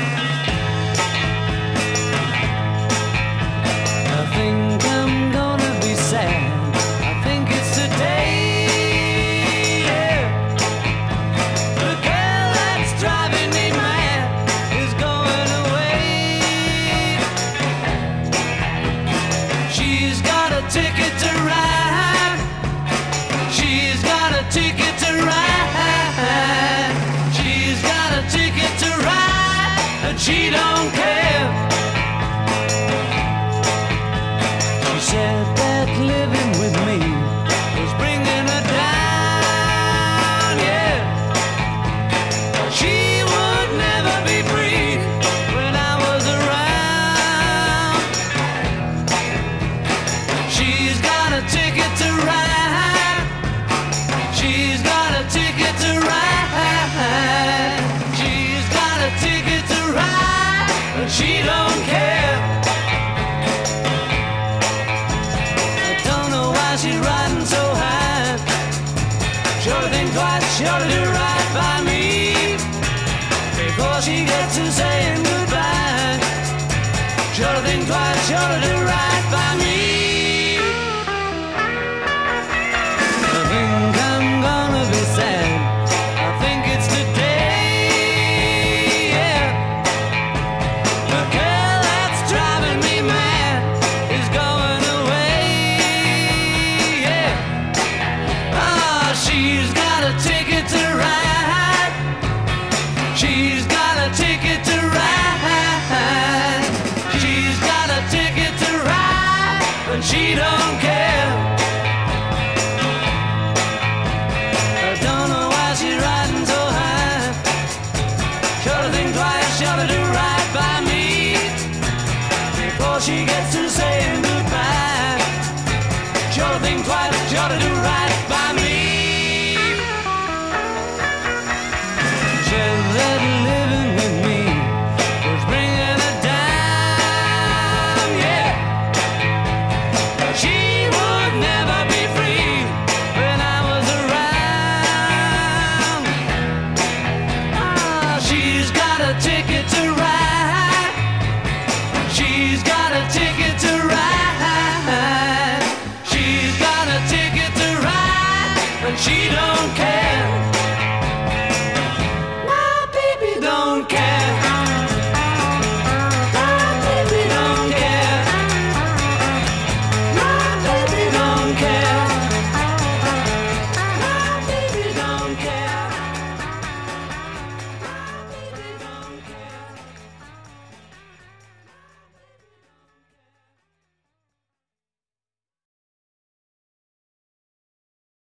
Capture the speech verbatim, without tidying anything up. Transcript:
I think I'm gonna be sad. I think it's today. Yeah. The girl that's driving me mad is going away. She's got a ticket to ride. She's got a ticket to ride. She's got a ticket to ride, and she don't care. She said that living with me was bringing her down, yeah. She would never be free when I was around. She's got a ticket to ride. She's got a ticket to ride. She's got a ticket to ride, but she don't care. I don't know why she's riding so high. Sure to think twice, sure to do right by me before she gets to saying goodbye. Sure to think twice, sure to do right